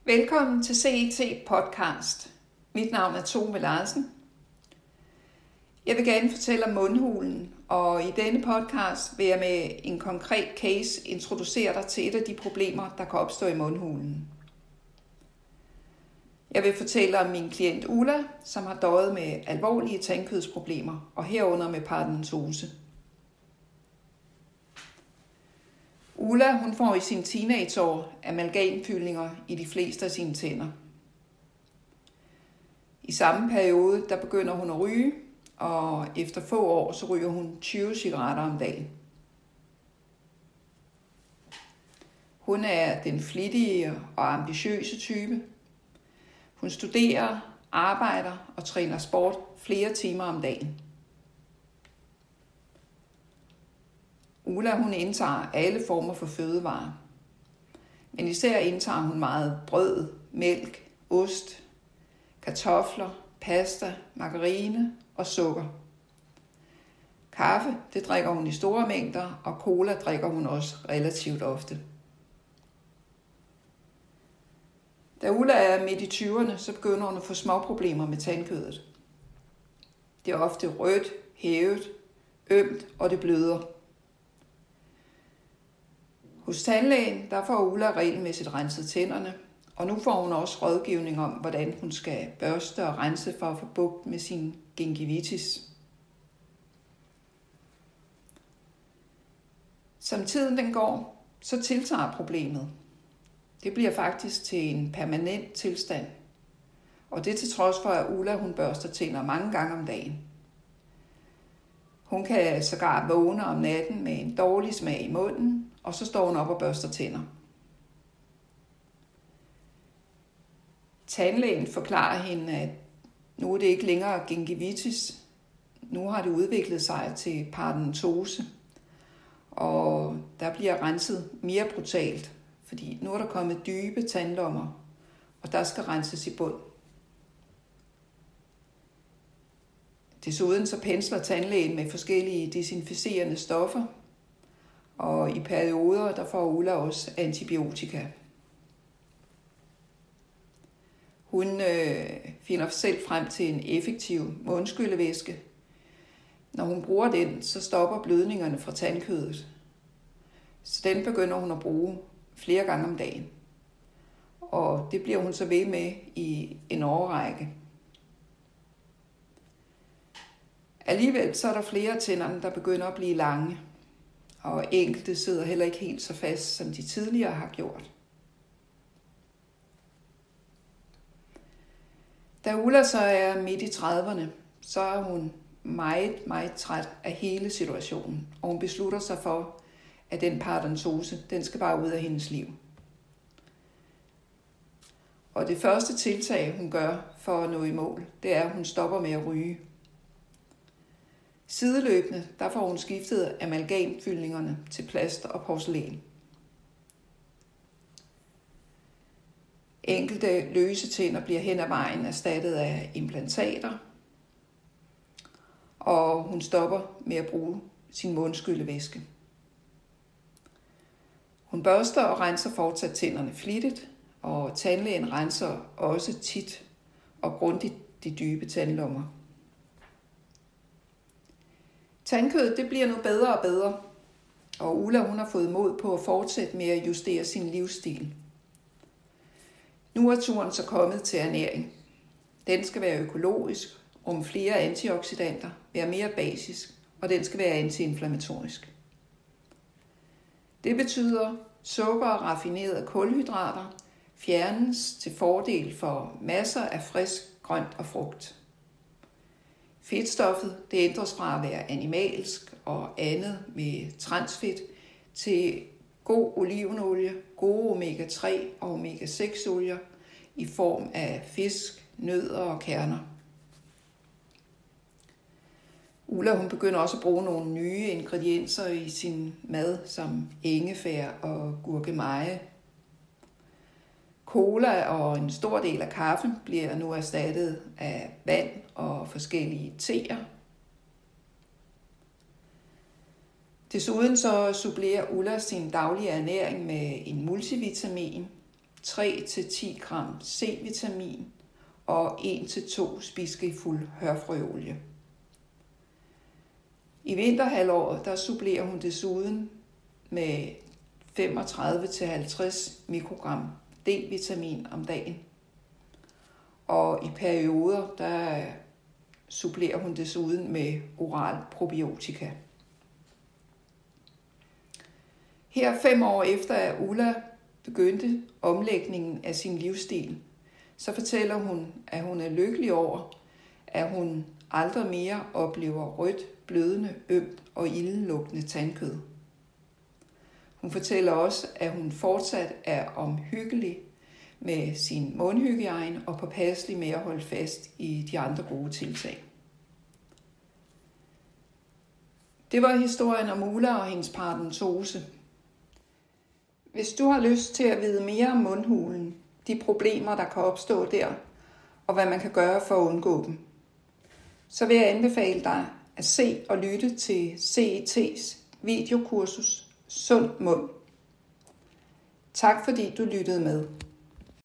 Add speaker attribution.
Speaker 1: Velkommen til CET Podcast. Mit navn er Tove Larsen. Jeg vil gerne fortælle om mundhulen, og i denne podcast vil jeg med en konkret case introducere dig til et af de problemer, der kan opstå i mundhulen. Jeg vil fortælle om min klient Ulla, som har døjet med alvorlige tandkødsproblemer, og herunder med parodontose. Ulla hun får i sine teenageår amalgamfyldninger i de fleste af sine tænder. I samme periode der begynder hun at ryge, og efter få år så ryger hun 20 cigaretter om dagen. Hun er den flittige og ambitiøse type. Hun studerer, arbejder og træner sport flere timer om dagen. Ulla hun indtager alle former for fødevarer. Men især indtager hun meget brød, mælk, ost, kartofler, pasta, margarine og sukker. Kaffe, det drikker hun i store mængder, og cola drikker hun også relativt ofte. Da Ulla er midt i 20'erne, så begynder hun at få små problemer med tandkødet. Det er ofte rødt, hævet, ømt, og det bløder. Hos tandlægen, der får Ulla regelmæssigt renset tænderne, og nu får hun også rådgivning om, hvordan hun skal børste og rense for at få bugt med sin gingivitis. Som tiden den går, så tiltager problemet. Det bliver faktisk til en permanent tilstand, og det til trods for, at Ulla hun børster tænder mange gange om dagen. Hun kan sågar vågne om natten med en dårlig smag i munden, og så står hun op og børster tænder. Tandlægen forklarer hende, at nu er det ikke længere gingivitis. Nu har det udviklet sig til parodontose, og der bliver renset mere brutalt, fordi nu er der kommet dybe tandlommer, og der skal renses i bund. Desuden så pensler tandlægen med forskellige desinficerende stoffer, og i perioder der får Ulla også antibiotika. Hun finder selv frem til en effektiv mundskyllevæske. Når hun bruger den, så stopper blødningerne fra tandkødet. Så den begynder hun at bruge flere gange om dagen. Og det bliver hun så ved med i en årrække. Alligevel så er der flere af tænderne, der begynder at blive lange. Og enkelte sidder heller ikke helt så fast, som de tidligere har gjort. Da Ulla så er midt i 30'erne, så er hun meget, meget træt af hele situationen. Og hun beslutter sig for, at den parodontose, den skal bare ud af hendes liv. Og det første tiltag, hun gør for at nå i mål, det er, at hun stopper med at ryge. Sideløbende, der får hun skiftet amalgamfyldningerne til plast og porcelæn. Enkelte løse tænder bliver hen ad vejen erstattet af implantater, og hun stopper med at bruge sin mundskyllevæske. Hun børster og renser fortsat tænderne flittigt, og tandlægen renser også tit og grundigt de dybe tandlommer. Tandkødet det bliver nu bedre og bedre, og Ulla hun har fået mod på at fortsætte med at justere sin livsstil. Nu er turen så kommet til ernæring. Den skal være økologisk, rumme flere antioxidanter, være mere basisk, og den skal være antiinflammatorisk. Det betyder, sukker og raffinerede kulhydrater fjernes til fordel for masser af frisk grønt og frugt. Fedtstoffet det ændres fra at være animalsk og andet med transfedt til god olivenolie, gode omega-3 og omega-6 olier i form af fisk, nødder og kerner. Ulla hun begynder også at bruge nogle nye ingredienser i sin mad, som ingefær og gurkemeje. Cola og en stor del af kaffen bliver nu erstattet af vand og forskellige teer. Desuden så supplerer Ulla sin daglige ernæring med en multivitamin, 3-10 gram C-vitamin og 1-2 spiseskefulde hørfrøolie. I vinterhalvåret der supplerer hun desuden med 35-50 mikrogram D-vitamin om dagen. Og i perioder der supplerer hun desuden med oral probiotika. Her 5 år efter at Ulla begyndte omlægningen af sin livsstil, så fortæller hun, at hun er lykkelig over, at hun aldrig mere oplever rødt, blødende, ømt og ildelugtende tandkød. Hun fortæller også, at hun fortsat er omhyggelig med sin mundhygiejne og påpasselig med at holde fast i de andre gode tiltag. Det var historien om Ulla og hendes paradentose. Hvis du har lyst til at vide mere om mundhulen, de problemer, der kan opstå der, og hvad man kan gøre for at undgå dem, så vil jeg anbefale dig at se og lytte til CET's videokursus Sund Mund. Tak fordi du lyttede med.